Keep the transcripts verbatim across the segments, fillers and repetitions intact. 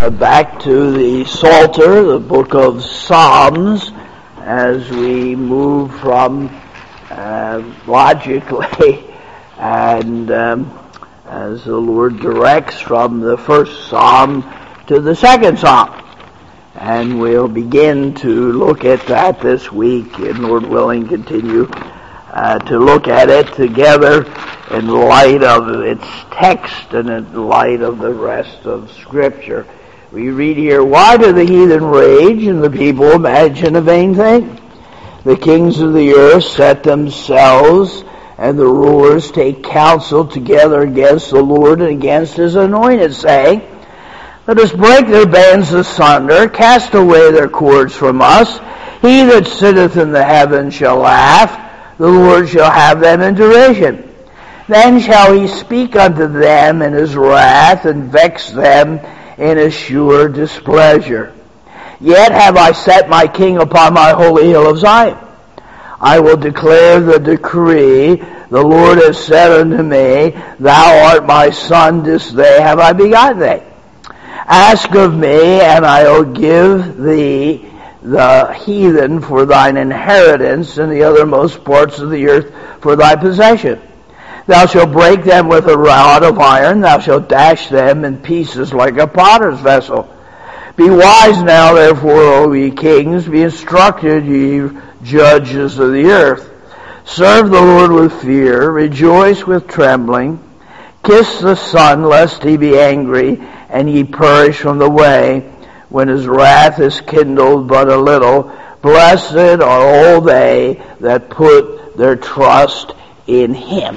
Back to the Psalter, the book of Psalms, as we move from uh, logically and um, as the Lord directs from the first Psalm to the second Psalm. And we'll begin to look at that this week, and Lord willing continue uh, to look at it together in light of its text and in light of the rest of Scripture. We read here, "Why do the heathen rage and the people imagine a vain thing? The kings of the earth set themselves, and the rulers take counsel together against the Lord and against his anointed, saying, Let us break their bands asunder, cast away their cords from us. He that sitteth in the heavens shall laugh, the Lord shall have them in derision. Then shall he speak unto them in his wrath, and vex them in his sure displeasure. Yet have I set my king upon my holy hill of Zion. I will declare the decree. The Lord has said unto me, Thou art my son, this day have I begotten thee. Ask of me, and I will give thee the heathen for thine inheritance, and the othermost parts of the earth for thy possession. Thou shalt break them with a rod of iron, thou shalt dash them in pieces like a potter's vessel. Be wise now, therefore, O ye kings, be instructed, ye judges of the earth. Serve the Lord with fear, rejoice with trembling. Kiss the Son, lest he be angry, and ye perish from the way, when his wrath is kindled but a little. Blessed are all they that put their trust in him."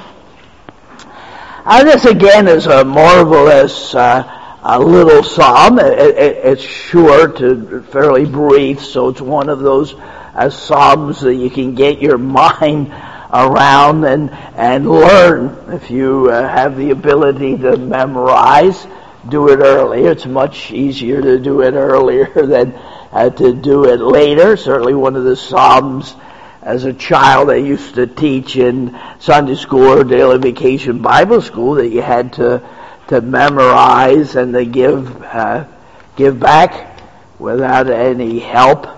Uh, this again is a marvelous uh, a little psalm. It, it, it's short and fairly brief, so it's one of those uh, psalms that you can get your mind around and, and learn. If you uh, have the ability to memorize, do it early. It's much easier to do it earlier than uh, to do it later. Certainly one of the psalms as a child I used to teach in Sunday school or daily vacation Bible school that you had to to memorize and to give uh, give back without any help.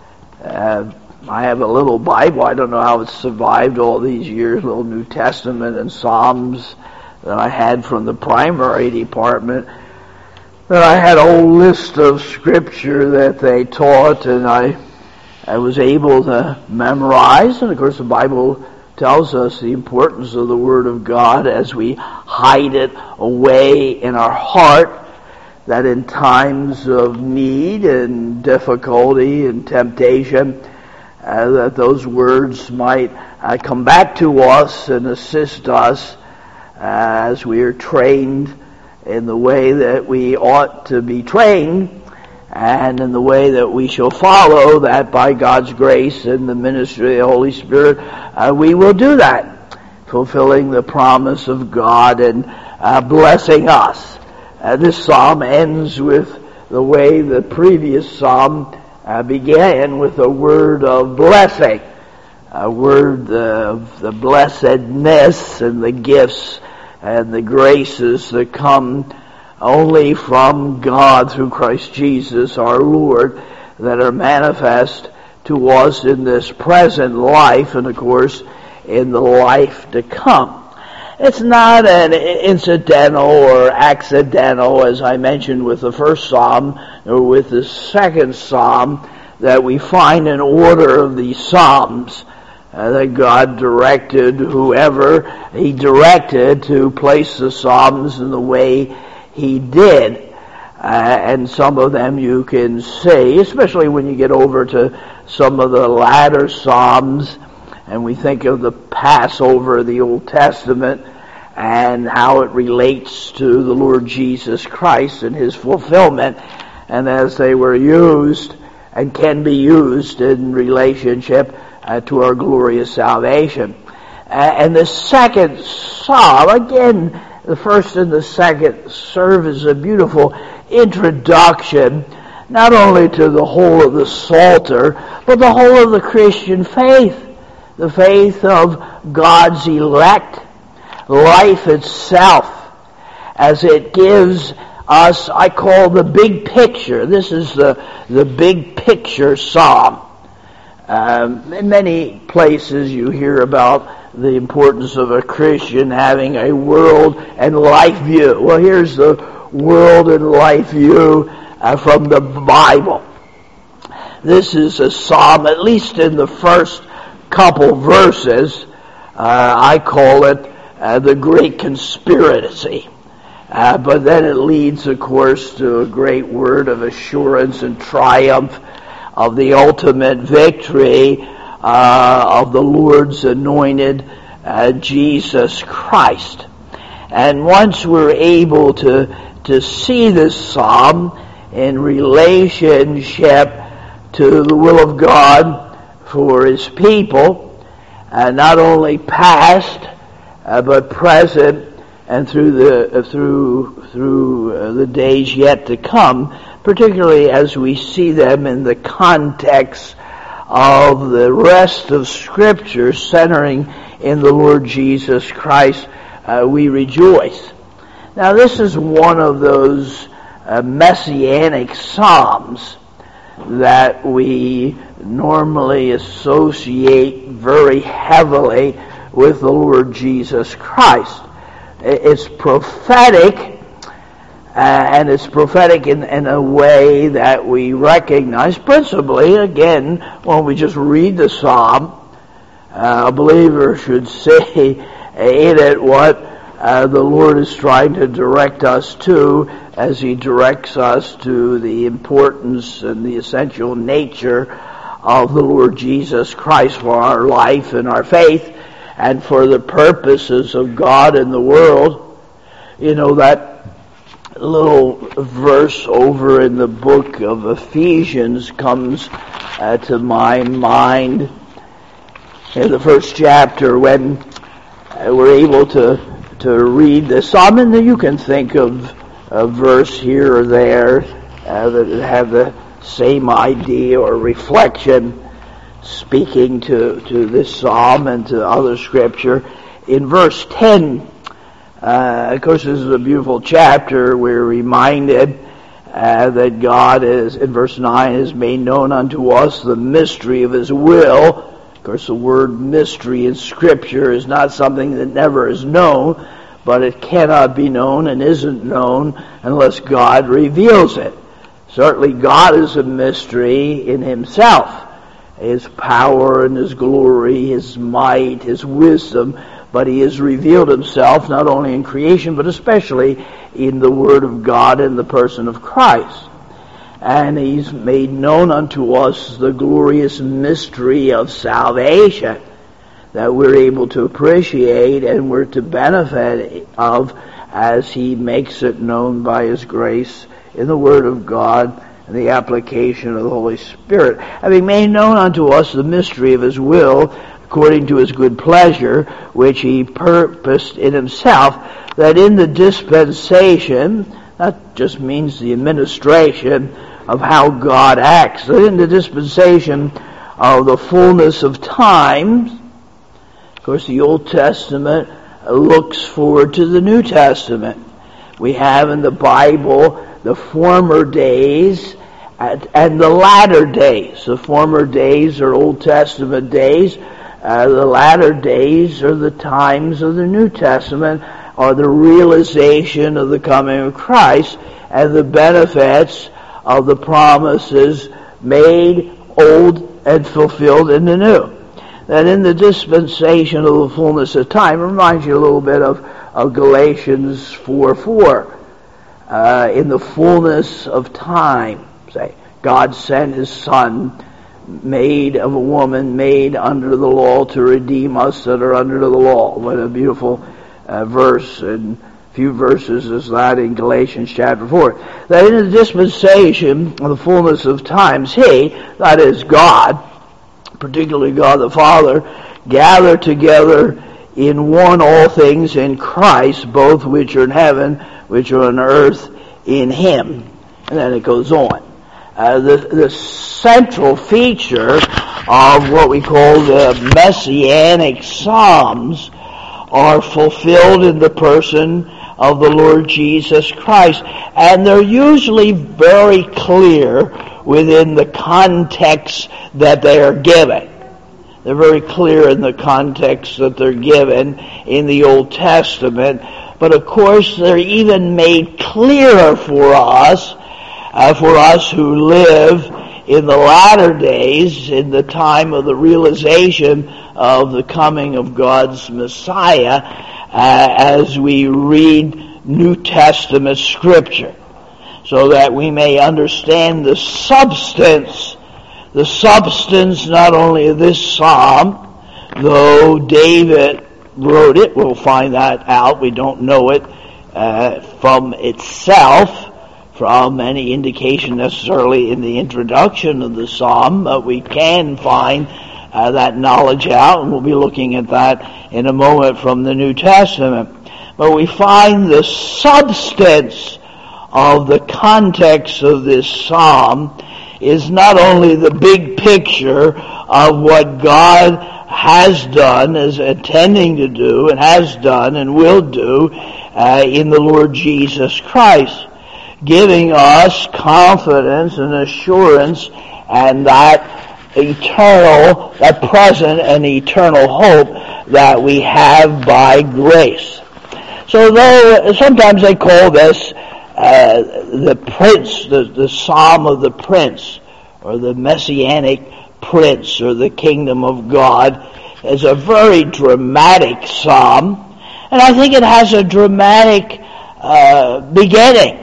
Uh, I have a little Bible. I don't know how it's survived all these years, little New Testament and Psalms that I had from the primary department. That I had a whole list of scripture that they taught, and I I was able to memorize. And of course the Bible tells us the importance of the Word of God as we hide it away in our heart, that in times of need and difficulty and temptation, uh, that those words might uh, come back to us and assist us uh, as we are trained in the way that we ought to be trained, and in the way that we shall follow, that by God's grace and the ministry of the Holy Spirit, uh, we will do that, fulfilling the promise of God and uh, blessing us. Uh, this psalm ends with the way the previous psalm uh, began, with a word of blessing, a word of the blessedness and the gifts and the graces that come only from God through Christ Jesus our Lord, that are manifest to us in this present life and of course in the life to come. It's not an incidental or accidental, as I mentioned with the first psalm or with the second psalm, that we find an order of these psalms uh, that God directed whoever he directed to place the psalms in the way he did. Uh, and some of them you can see, especially when you get over to some of the latter Psalms, and we think of the Passover of the Old Testament and how it relates to the Lord Jesus Christ and his fulfillment, and as they were used and can be used in relationship uh, to our glorious salvation. Uh, and the second Psalm, again, the first and the second serve as a beautiful introduction, not only to the whole of the Psalter, but the whole of the Christian faith, the faith of God's elect, life itself, as it gives us I call the big picture. This is the, the big picture psalm. Um, in many places you hear about the importance of a Christian having a world and life view. Well, here's the world and life view uh, from the Bible. This is a psalm, at least in the first couple verses, uh, I call it uh, the great conspiracy. Uh, but then it leads, of course, to a great word of assurance and triumph of the ultimate victory uh, of the Lord's anointed uh, Jesus Christ. And once we're able to, to see this psalm in relationship to the will of God for His people, uh, not only past, uh, but present, and through the uh, through through uh, the days yet to come, particularly as we see them in the context of the rest of Scripture centering in the Lord Jesus Christ, uh, we rejoice. Now, this is one of those uh, messianic psalms that we normally associate very heavily with the Lord Jesus Christ. It's prophetic, uh, and it's prophetic in, in a way that we recognize. Principally, again, when we just read the psalm, uh, a believer should say in it what uh, the Lord is trying to direct us to, as He directs us to the importance and the essential nature of the Lord Jesus Christ for our life and our faith, and for the purposes of God in the world. You know, that little verse over in the book of Ephesians comes uh, to my mind in the first chapter when uh, we're able to, to read the psalm. And you can think of a verse here or there uh, that have the same idea or reflection, speaking to, to this psalm and to other scripture. In verse ten, uh, of course this is a beautiful chapter. We're reminded uh, that God is, in verse nine, has made known unto us the mystery of His will. Of course the word mystery in Scripture is not something that never is known, but it cannot be known and isn't known unless God reveals it. Certainly God is a mystery in Himself. His power and His glory, His might, His wisdom, but He has revealed Himself not only in creation, but especially in the Word of God in the person of Christ. And He's made known unto us the glorious mystery of salvation that we're able to appreciate and we're to benefit of as He makes it known by His grace in the Word of God and the application of the Holy Spirit. Having made known unto us the mystery of His will, according to His good pleasure, which He purposed in Himself, that in the dispensation, that just means the administration of how God acts, that in the dispensation of the fullness of times, of course the Old Testament looks forward to the New Testament. We have in the Bible the former days and the latter days. The former days are Old Testament days. Uh, the latter days are the times of the New Testament, or the realization of the coming of Christ and the benefits of the promises made old and fulfilled in the new. That in the dispensation of the fullness of time, reminds you a little bit of, of Galatians four four. Uh, in the fullness of time, say, God sent His Son, made of a woman, made under the law, to redeem us that are under the law. What a beautiful uh, verse, and a few verses is that in Galatians chapter four. That in the dispensation of the fullness of times, He, that is God, particularly God the Father, gathered together in one all things in Christ, both which are in heaven, which are on earth, in Him. And then it goes on. Uh, the, the central feature of what we call the Messianic Psalms are fulfilled in the person of the Lord Jesus Christ. And they're usually very clear within the context that they are given. They're very clear in the context that they're given in the Old Testament. But of course, they're even made clearer for us, uh, for us who live in the latter days, in the time of the realization of the coming of God's Messiah, uh, as we read New Testament Scripture, so that we may understand the substance, the substance not only of this psalm, though David wrote it, we'll find that out, we don't know it uh, from itself, from any indication necessarily in the introduction of the psalm, but we can find uh, that knowledge out, and we'll be looking at that in a moment from the New Testament. But we find the substance of the context of this psalm is not only the big picture of what God has done, is intending to do, and has done, and will do uh, in the Lord Jesus Christ, giving us confidence and assurance and that eternal, that present and eternal hope that we have by grace. So though sometimes they call this uh, the Prince, the, the Psalm of the Prince, or the Messianic Prince, or the Kingdom of God, is a very dramatic psalm, and I think it has a dramatic uh, beginning.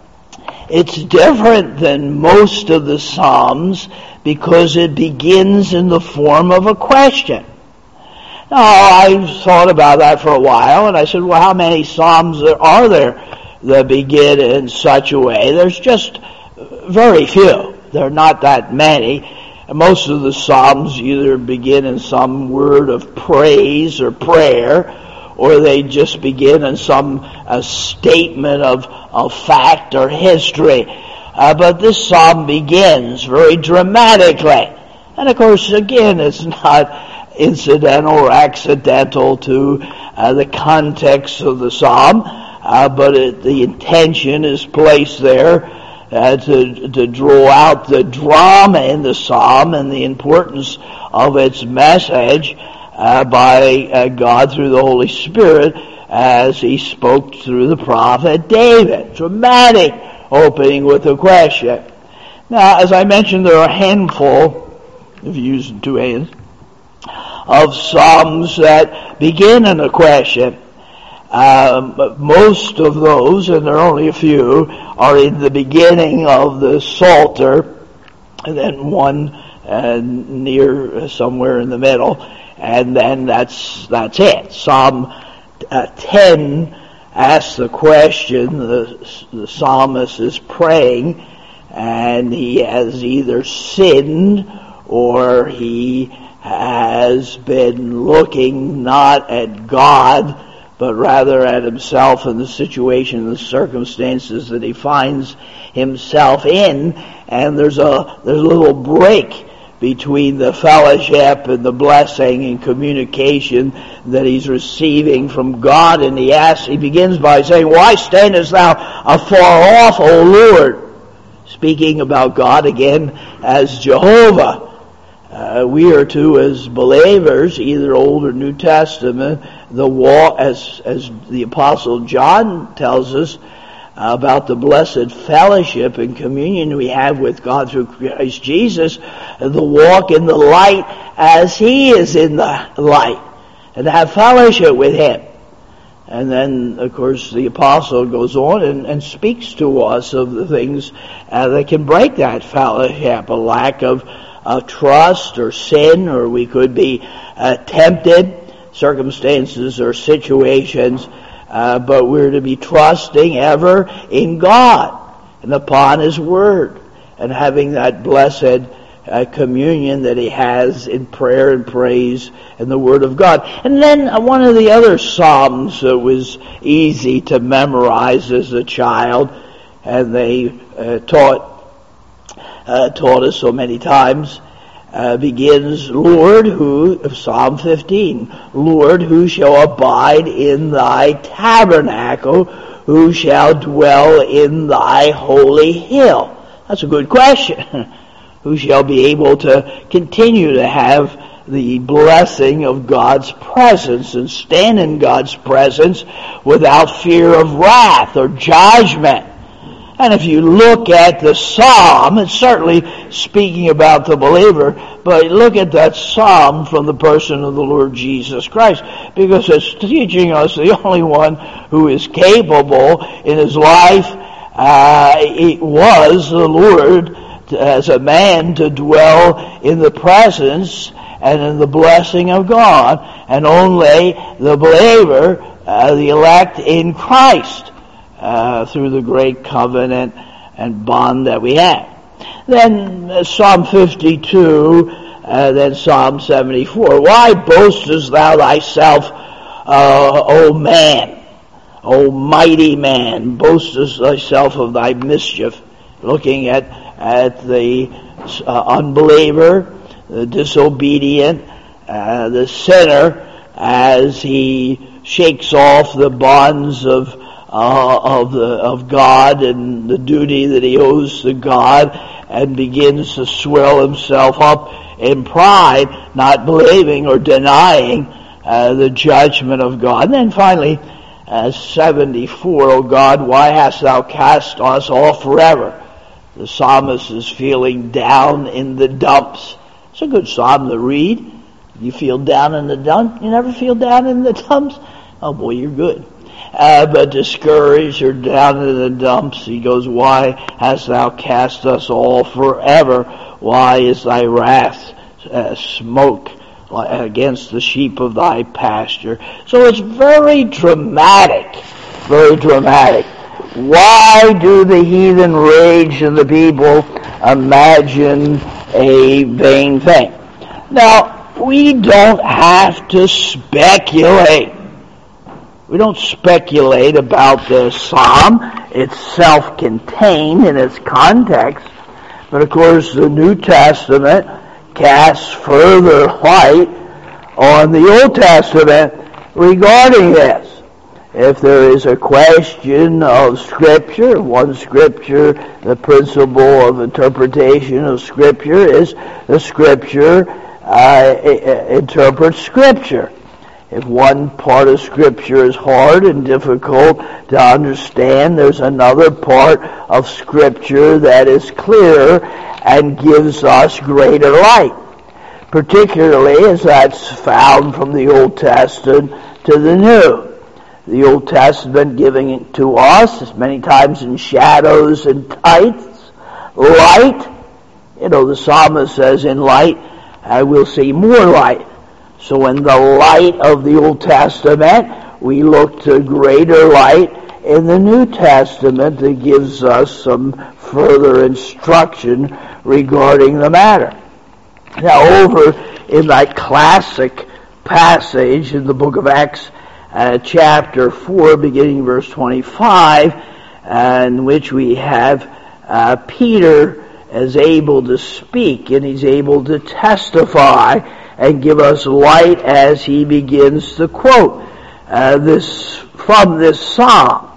It's different than most of the Psalms because it begins in the form of a question. Now, I thought about that for a while, and I said, well, how many Psalms are there that begin in such a way? There's just very few. There are not that many. And most of the Psalms either begin in some word of praise or prayer, or they just begin in some uh, statement of, of fact or history. Uh, but this psalm begins very dramatically. And of course, again, it's not incidental or accidental to uh, the context of the psalm, uh, but it, the intention is placed there uh, to, to draw out the drama in the psalm and the importance of its message Uh, by uh, God through the Holy Spirit as he spoke through the prophet David. Dramatic opening with a question. Now, as I mentioned, there are a handful, if you use two hands, of psalms that begin in a question. Um, but most of those, and there are only a few, are in the beginning of the Psalter, and then one uh, near uh, somewhere in the middle. And then that's that's it. Psalm uh, ten asks the question. The, the psalmist is praying, and he has either sinned or he has been looking not at God, but rather at himself and the situation and the circumstances that he finds himself in. And there's a there's a little break between the fellowship and the blessing and communication that he's receiving from God. And he asks, he begins by saying, why standest thou afar off, O Lord? Speaking about God again as Jehovah. Uh, we are to, as believers, either Old or New Testament, the walk, as, as the Apostle John tells us, about the blessed fellowship and communion we have with God through Christ Jesus, the walk in the light as he is in the light, and to have fellowship with him. And then, of course, the apostle goes on and, and speaks to us of the things uh, that can break that fellowship, a lack of uh, trust or sin, or we could be uh, tempted, circumstances or situations. Uh, but we're to be trusting ever in God and upon his word, and having that blessed uh, communion that he has in prayer and praise and the word of God. And then uh, one of the other psalms that was easy to memorize as a child, and they uh, taught uh, taught us so many times, uh, begins, Lord, who, of Psalm fifteen, Lord, who shall abide in thy tabernacle, who shall dwell in thy holy hill? That's a good question. Who shall be able to continue to have the blessing of God's presence and stand in God's presence without fear of wrath or judgment? And if you look at the psalm, it's certainly speaking about the believer, but look at that psalm from the person of the Lord Jesus Christ, because it's teaching us the only one who is capable in his life, uh, it was the Lord as a man to dwell in the presence and in the blessing of God, and only the believer, uh, the elect in Christ, uh, through the great covenant and bond that we have. Then uh, Psalm fifty-two, uh, then Psalm seventy-four. Why boastest thou thyself, uh, O man, O mighty man, boastest thyself of thy mischief? Looking at, at the uh, unbeliever, the disobedient, uh, the sinner, as he shakes off the bonds of uh, of the of God and the duty that he owes to God, and begins to swell himself up in pride, not believing or denying uh, the judgment of God. And then finally, uh, seventy-four, O God, why hast thou cast us off forever? The psalmist is feeling down in the dumps. It's a good psalm to read. You feel down in the dumps? You never feel down in the dumps? Oh boy, you're good. Uh, but discouraged or down in the dumps, he goes, why hast thou cast us all forever? Why is thy wrath uh, smoke against the sheep of thy pasture? So it's very dramatic, very dramatic. Why do the heathen rage and the people imagine a vain thing? Now, we don't have to speculate. We don't speculate about the psalm. It's self-contained in its context. But of course, the New Testament casts further light on the Old Testament regarding this. If there is a question of Scripture, one Scripture, the principle of interpretation of Scripture is the Scripture uh, interprets Scripture. If one part of Scripture is hard and difficult to understand, there's another part of Scripture that is clear and gives us greater light, particularly as that's found from the Old Testament to the New. The Old Testament giving it to us as many times in shadows and types, light. You know, the psalmist says, in light I will see more light. So in the light of the Old Testament, we look to greater light in the New Testament that gives us some further instruction regarding the matter. Now, over in that classic passage in the book of Acts, uh, chapter four, beginning verse twenty-five, uh, in which we have uh, Peter is able to speak and he's able to testify and give us light as he begins to quote uh, this from this psalm.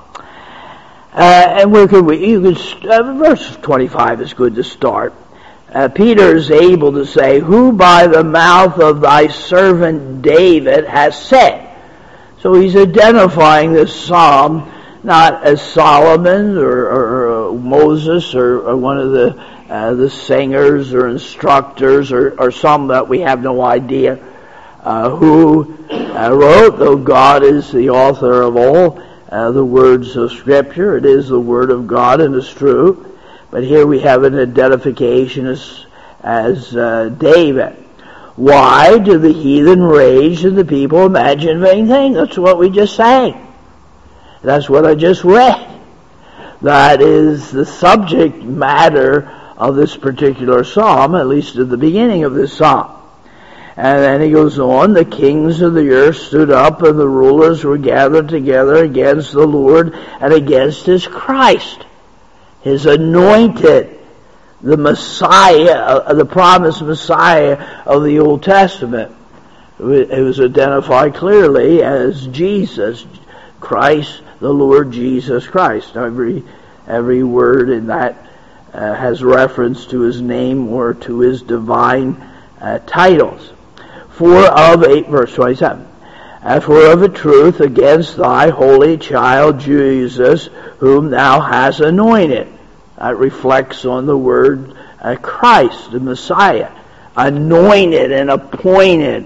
Uh, and where could we? You could uh, verse twenty-five is good to start. Uh, Peter is able to say, "Who by the mouth of thy servant David has said." So he's identifying this psalm not as Solomon or, or, or Moses or, or one of the uh, the singers or instructors or, or some that we have no idea uh, who uh, wrote, though God is the author of all uh, the words of Scripture. It is the Word of God and it's true. But here we have an identification as, as uh, David. Why do the heathen rage and the people imagine vain things? That's what we just sang. That's what I just read. That is the subject matter of this particular psalm, at least at the beginning of this psalm. And then he goes on, the kings of the earth stood up and the rulers were gathered together against the Lord and against his Christ, his anointed. the Messiah, the promised Messiah of the Old Testament. It was identified clearly as Jesus Christ, the Lord Jesus Christ. Every every word in that uh, has reference to his name or to his divine uh, titles. For of a verse twenty-seven. Uh, for of a truth against thy holy child Jesus, whom thou hast anointed. That reflects on the word uh, Christ, the Messiah, anointed and appointed,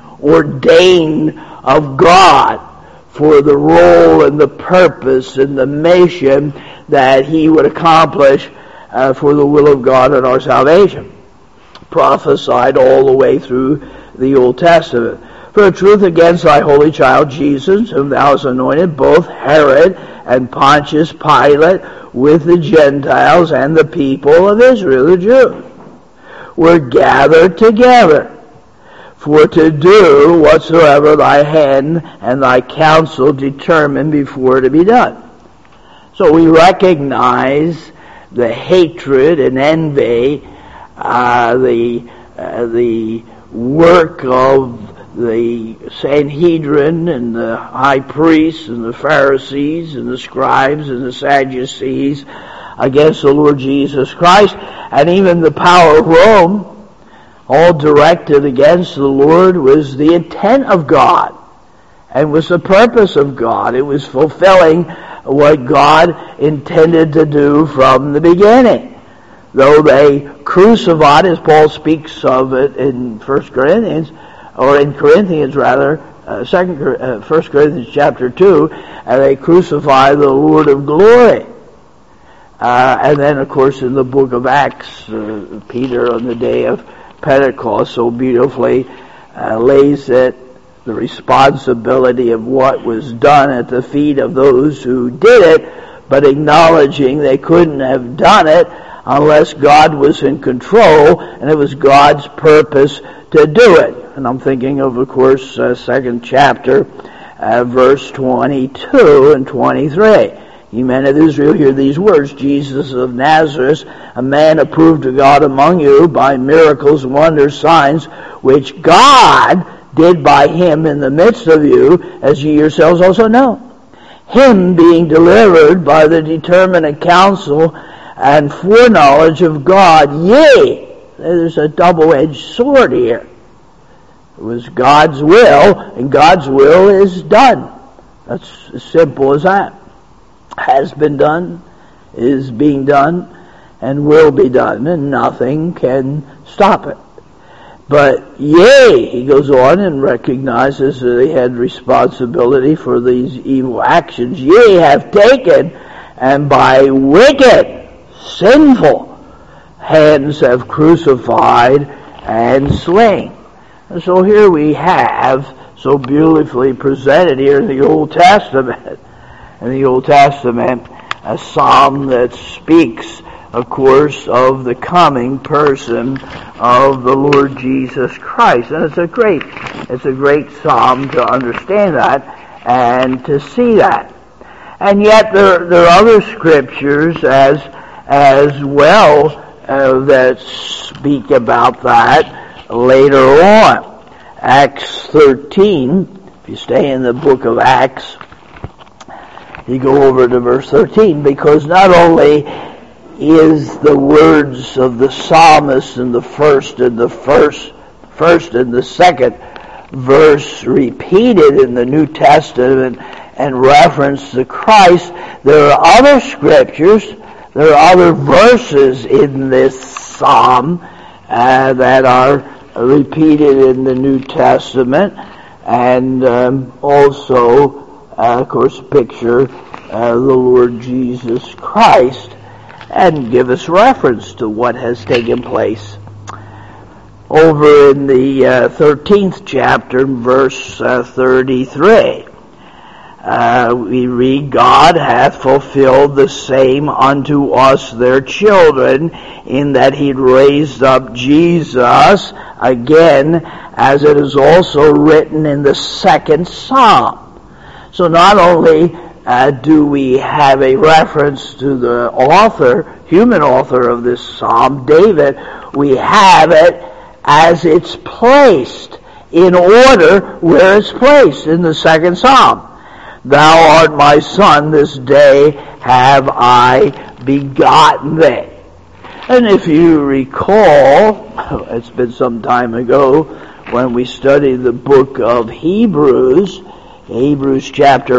ordained of God for the role and the purpose and the mission that he would accomplish uh, for the will of God and our salvation. Prophesied all the way through the Old Testament. For a truth against thy holy child Jesus, whom thou hast anointed, both Herod and Pontius Pilate, with the Gentiles and the people of Israel, the Jews, were gathered together for to do whatsoever thy hand and thy counsel determined before to be done. So we recognize the hatred and envy, uh, the uh, the work of the Sanhedrin and the high priests and the Pharisees and the scribes and the Sadducees against the Lord Jesus Christ, and even the power of Rome, all directed against the Lord, was the intent of God and was the purpose of God. It was fulfilling what God intended to do from the beginning. Though they crucified, as Paul speaks of it in First Corinthians, or in Corinthians rather, uh, Second, uh, First Corinthians chapter two, and they crucify the Lord of glory. Uh, and then, of course, in the book of Acts, uh, Peter on the day of Pentecost so beautifully uh, lays it, the responsibility of what was done at the feet of those who did it, but acknowledging they couldn't have done it unless God was in control, and it was God's purpose to do it. And I'm thinking of, of course, uh, second chapter, uh, verse twenty-two and twenty-three. Ye men of Israel, hear these words, Jesus of Nazareth, a man approved of God among you by miracles, wonders, signs, which God did by him in the midst of you, as ye yourselves also know. Him being delivered by the determinate counsel and foreknowledge of God, yea, there's a double-edged sword here. It was God's will, and God's will is done. That's as simple as that. Has been done, is being done, and will be done, and nothing can stop it. But yea, he goes on and recognizes that he had responsibility for these evil actions. Ye have taken, and by wicked, sinful hands have crucified and slain. And so here we have, so beautifully presented here in the Old Testament, in the Old Testament, a psalm that speaks, of course, of the coming person of the Lord Jesus Christ. And it's a great, it's a great psalm to understand that and to see that. And yet there, there are other scriptures as, as well uh, that speak about that later on. Acts thirteen, if you stay in the book of Acts, you go over to verse thirteen, because not only is the words of the psalmist in the first and the first, first and the second verse repeated in the New Testament and reference to Christ, there are other scriptures, there are other verses in this psalm uh, that are repeated in the New Testament, and um, also, uh, of course, picture uh, the Lord Jesus Christ and give us reference to what has taken place. Over in the uh, thirteenth chapter, verse uh, thirty-three, uh, we read, God hath fulfilled the same unto us their children, in that he raised up Jesus again, as it is also written in the second psalm. So not only uh, do we have a reference to the author, human author of this psalm, David, we have it as it's placed, in order where it's placed in the second psalm. Thou art my son, this day have I begotten thee. And if you recall, it's been some time ago, when we studied the book of Hebrews, Hebrews chapter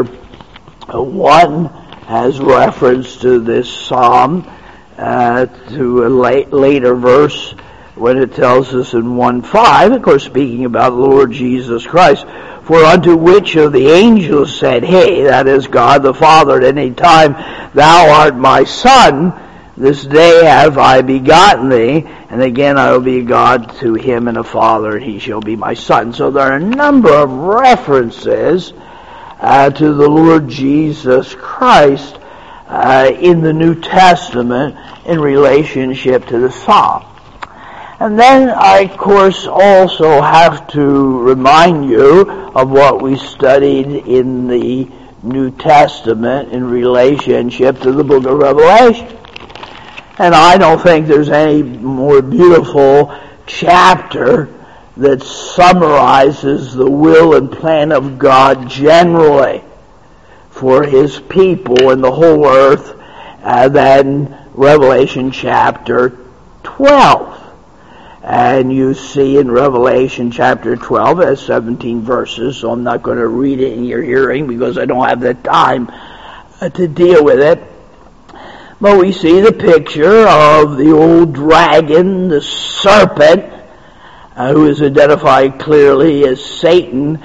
one has reference to this psalm, uh, to a late, later verse when it tells us in one five, of course speaking about the Lord Jesus Christ, for unto which of the angels said, Hey, that is God the Father, at any time, Thou art my son, this day have I begotten thee, and again I will be God to him and a father, and he shall be my son. So there are a number of references uh, to the Lord Jesus Christ uh, in the New Testament in relationship to the psalm. And then I, of course, also have to remind you of what we studied in the New Testament in relationship to the book of Revelation. And I don't think there's any more beautiful chapter that summarizes the will and plan of God generally for His people and the whole earth uh, than Revelation chapter twelve. And you see in Revelation chapter twelve, it has seventeen verses, so I'm not going to read it in your hearing because I don't have the time uh, to deal with it. But we see the picture of the old dragon, the serpent, uh, who is identified clearly as Satan,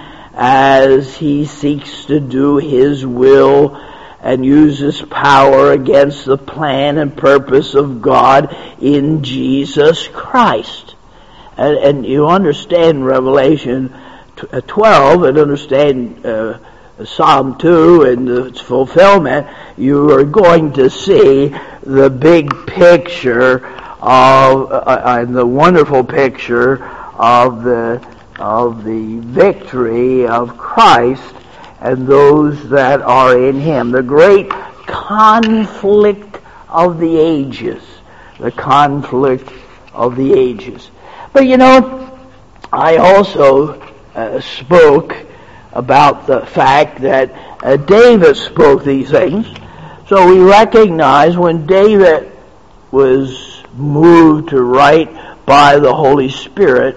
as he seeks to do his will and uses power against the plan and purpose of God in Jesus Christ. And, and you understand Revelation twelve and understand uh, Psalm two and its fulfillment, you are going to see the big picture of, uh, and the wonderful picture of the, of the victory of Christ and those that are in Him. The great conflict of the ages. The conflict of the ages. But you know, I also uh, spoke about the fact that uh, David spoke these things. So we recognize when David was moved to write by the Holy Spirit,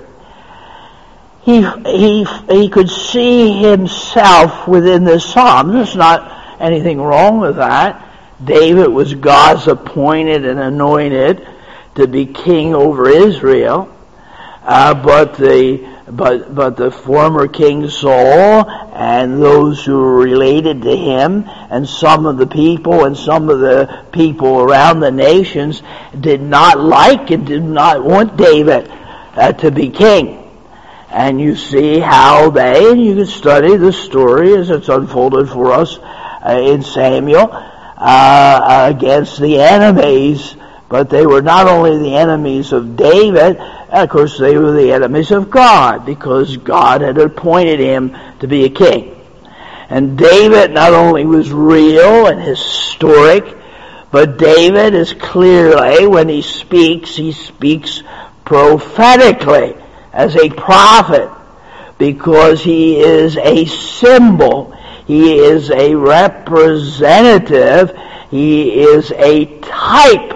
He he he could see himself within this psalm. There's not anything wrong with that. David was God's appointed and anointed to be king over Israel, uh, but the but but the former King Saul and those who were related to him, and some of the people and some of the people around the nations did not like and did not want David uh, to be king. And you see how they, and you can study the story as it's unfolded for us uh, in Samuel, uh, against the enemies. But they were not only the enemies of David, of course they were the enemies of God, because God had appointed him to be a king. And David not only was real and historic, but David is clearly, when he speaks, he speaks prophetically, as a prophet, because he is a symbol, he is a representative, he is a type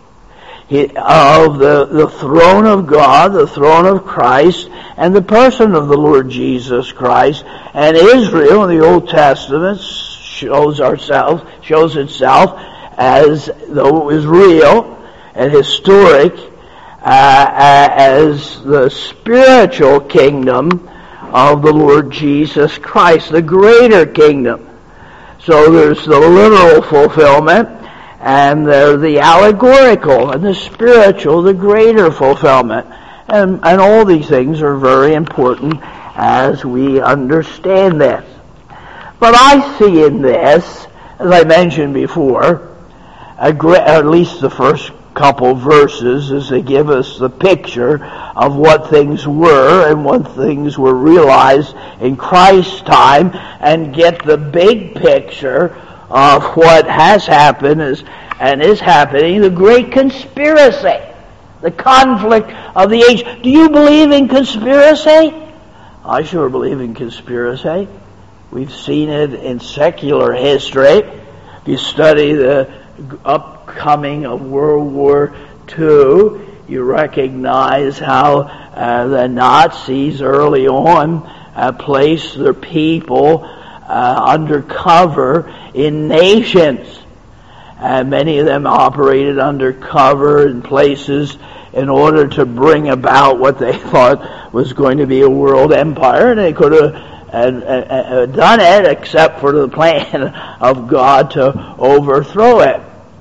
of the, the throne of God, the throne of Christ, and the person of the Lord Jesus Christ. And Israel in the Old Testament shows ourselves, shows itself as though it was real and historic, Uh, as the spiritual kingdom of the Lord Jesus Christ, the greater kingdom. So there's the literal fulfillment, and there's the allegorical, and the spiritual, the greater fulfillment. And, and all these things are very important as we understand this. But I see in this, as I mentioned before, a great, at least the first couple verses, as they give us the picture of what things were and what things were realized in Christ's time, and get the big picture of what has happened is, and is happening, the great conspiracy, the conflict of the age. Do you believe in conspiracy? I sure believe in conspiracy. We've seen it in secular history. If you study the upcoming of World War Two, you recognize how uh, the Nazis early on uh, placed their people uh, undercover in nations. And many of them operated undercover in places in order to bring about what they thought was going to be a world empire, and they could have uh, uh, done it except for the plan of God to overthrow it.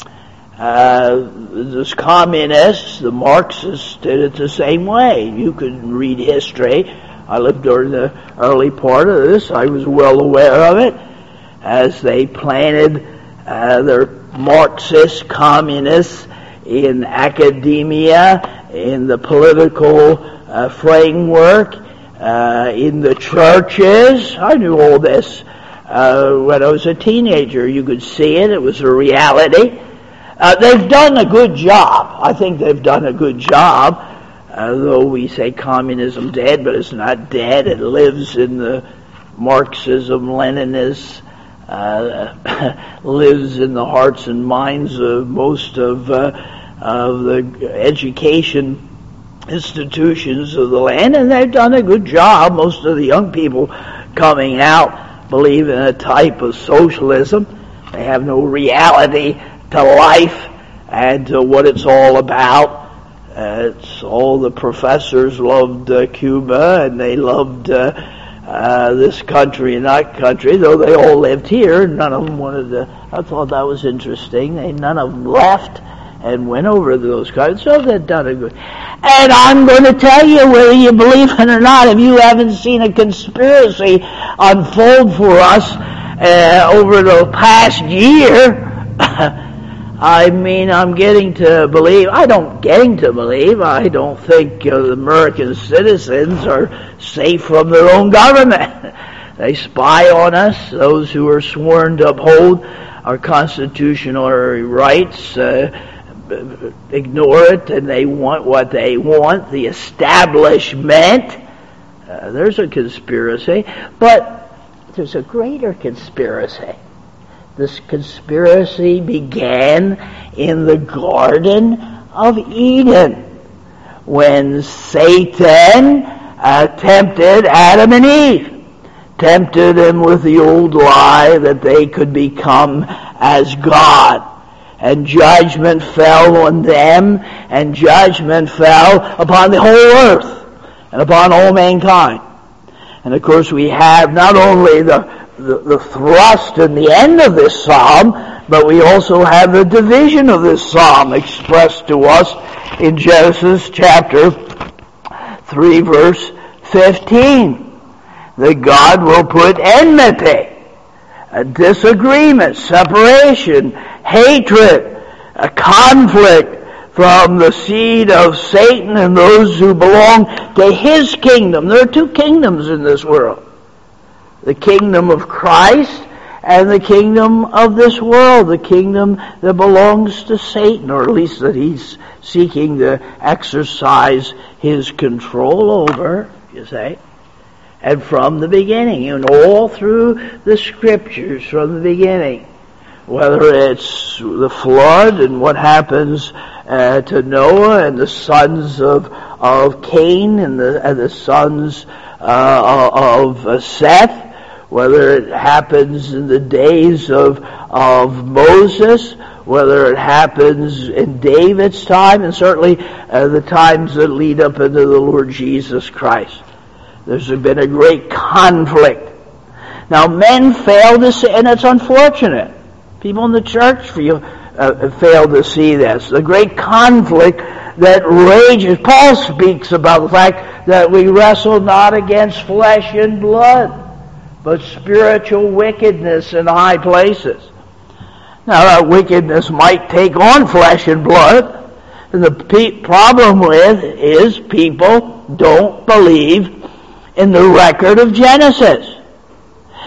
Uh, the communists, the Marxists, did it the same way. You could read history. I lived during the early part of this. I was well aware of it. As they planted uh, their Marxist communists in academia, in the political uh, framework, uh, in the churches. I knew all this uh, when I was a teenager. You could see it. It was a reality. Uh, they've done a good job. I think they've done a good job, uh, though we say communism dead, but it's not dead. It lives in the Marxism, Leninist, uh, lives in the hearts and minds of most of, uh, of the education institutions of the land, and they've done a good job. Most of the young people coming out believe in a type of socialism. They have no reality to life and to what it's all about. Uh, it's all the professors loved uh, Cuba, and they loved uh, uh, this country and that country, though they all lived here. None of them wanted to. I thought that was interesting. They none of them left and went over to those countries, so they've done a good. And I'm going to tell you, whether you believe it or not, if you haven't seen a conspiracy unfold for us uh, over the past year. I mean, I'm getting to believe, I don't getting to believe, I don't think uh, the American citizens are safe from their own government. They spy on us, those who are sworn to uphold our constitutional rights, uh, ignore it, and they want what they want, the establishment. Uh, there's a conspiracy, but there's a greater conspiracy. This conspiracy began in the Garden of Eden when Satan uh, tempted Adam and Eve, tempted them with the old lie that they could become as God. And judgment fell on them, and judgment fell upon the whole earth and upon all mankind. And of course we have not only the The, the thrust and the end of this psalm, but we also have the division of this psalm expressed to us in Genesis chapter three, verse fifteen. That God will put enmity, a disagreement, separation, hatred, a conflict from the seed of Satan and those who belong to his kingdom. There are two kingdoms in this world. The kingdom of Christ and the kingdom of this world, the kingdom that belongs to Satan, or at least that he's seeking to exercise his control over, you say. And from the beginning, and all through the scriptures from the beginning, whether it's the flood and what happens uh, to Noah and the sons of, of Cain and the, and the sons uh, of uh, Seth, whether it happens in the days of, of Moses, whether it happens in David's time, and certainly uh, the times that lead up into the Lord Jesus Christ. There's been a great conflict. Now, men fail to see, and it's unfortunate. People in the church feel, uh, fail to see this. The great conflict that rages. Paul speaks about the fact that we wrestle not against flesh and blood, but spiritual wickedness in high places. Now, that wickedness might take on flesh and blood. And the pe- problem with is people don't believe in the record of Genesis.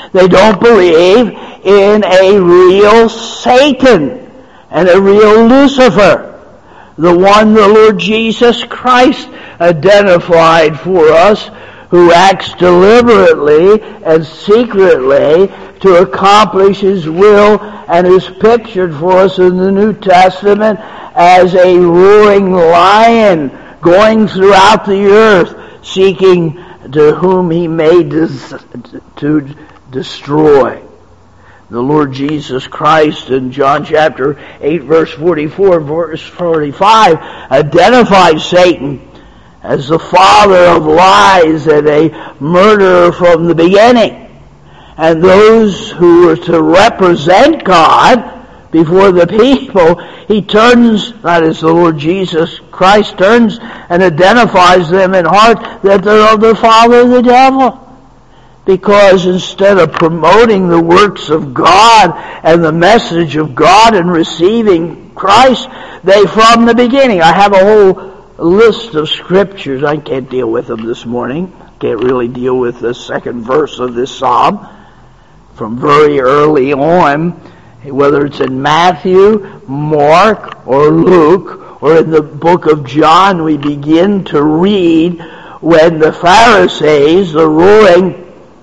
They don't believe in a real Satan and a real Lucifer, the one the Lord Jesus Christ identified for us, who acts deliberately and secretly to accomplish His will, and is pictured for us in the New Testament as a roaring lion going throughout the earth, seeking to whom He may des- to destroy. The Lord Jesus Christ in John chapter eight, verse forty-four, verse forty-five, identifies Satan as the father of lies and a murderer from the beginning. And those who were to represent God before the people, He turns, that is the Lord Jesus Christ, turns and identifies them in heart that they're of their father the devil. Because instead of promoting the works of God and the message of God and receiving Christ, they from the beginning, I have a whole list of scriptures. I can't deal with them this morning. Can't really deal with the second verse of this psalm. From very early on, whether it's in Matthew, Mark, or Luke, or in the book of John, we begin to read when the Pharisees, the ruling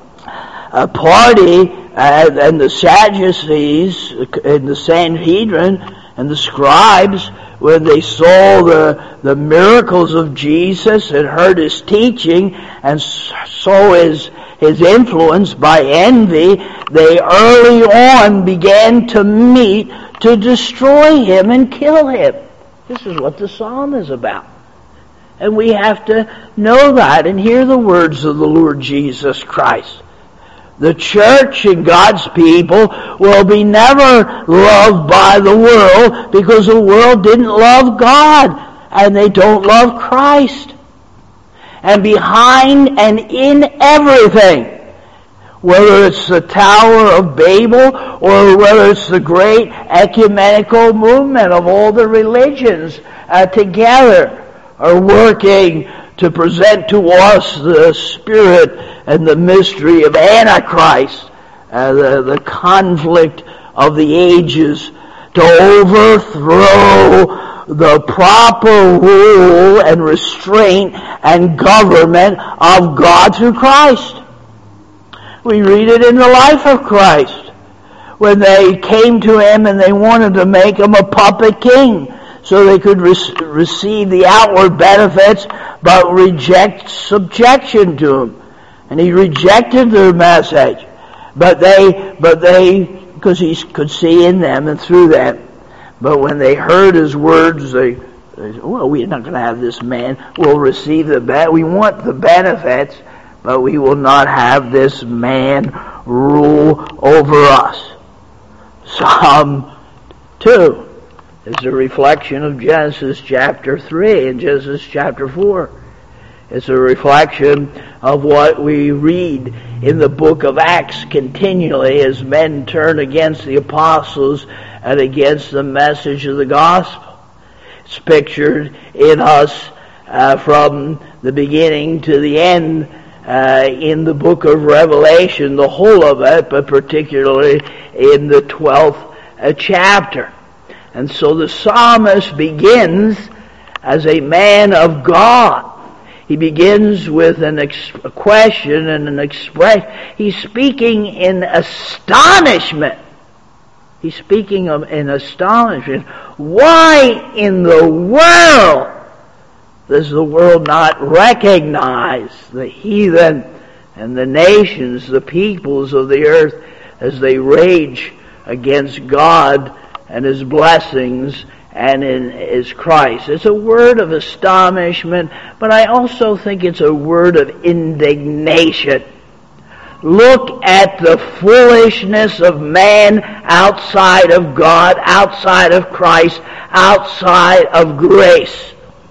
uh, party, uh, and the Sadducees, and the Sanhedrin, and the scribes, when they saw the, the miracles of Jesus and heard His teaching and saw His, His influence by envy, they early on began to meet to destroy Him and kill Him. This is what the psalm is about. And we have to know that and hear the words of the Lord Jesus Christ. The church and God's people will be never loved by the world because the world didn't love God and they don't love Christ. And behind and in everything, whether it's the Tower of Babel or whether it's the great ecumenical movement of all the religions uh, together, are working to present to us the spirit and the mystery of Antichrist, uh, the, the conflict of the ages, to overthrow the proper rule and restraint and government of God through Christ. We read it in the life of Christ, when they came to Him and they wanted to make Him a puppet king, so they could re- receive the outward benefits, but reject subjection to Him. And He rejected their message. But they, but they, because He could see in them and through them. But when they heard His words, they, they said, well, we're not going to have this man. We'll receive the ben- we want the benefits, but we will not have this man rule over us. Psalm two is a reflection of Genesis chapter three and Genesis chapter four. It's a reflection of what we read in the book of Acts continually as men turn against the apostles and against the message of the gospel. It's pictured in us uh, from the beginning to the end uh, in the book of Revelation, the whole of it, but particularly in the twelfth uh, chapter. And so the psalmist begins as a man of God. He begins with an ex- a question and an expression. He's speaking in astonishment. He's speaking of in astonishment. Why in the world does the world not recognize the heathen and the nations, the peoples of the earth, as they rage against God and His blessings and in His Christ? It's a word of astonishment, but I also think it's a word of indignation. Look at the foolishness of man outside of God, outside of Christ, outside of grace,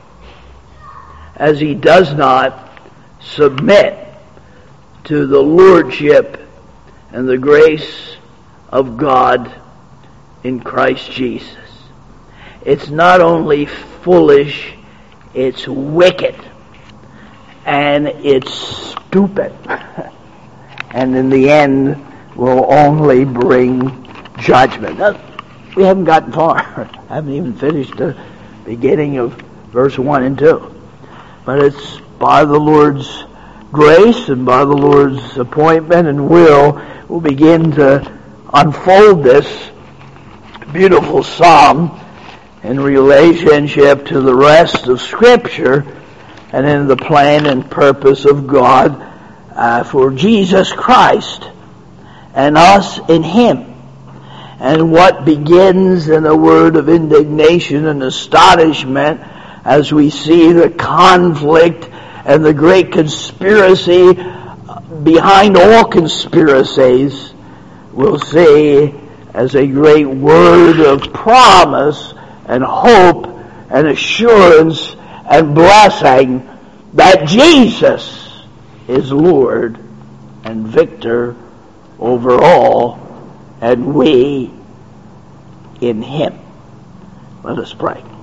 as he does not submit to the lordship and the grace of God in Christ Jesus. It's not only foolish, it's wicked, and it's stupid. And in the end, will only bring judgment. Now, we haven't gotten far. I haven't even finished the beginning of verse one and two. But it's by the Lord's grace and by the Lord's appointment and will, we'll begin to unfold this beautiful psalm in relationship to the rest of Scripture and in the plan and purpose of God uh, for Jesus Christ and us in Him. And what begins in a word of indignation and astonishment as we see the conflict and the great conspiracy behind all conspiracies, we'll see as a great word of promise and hope and assurance and blessing that Jesus is Lord and victor over all, and we in Him. Let us pray.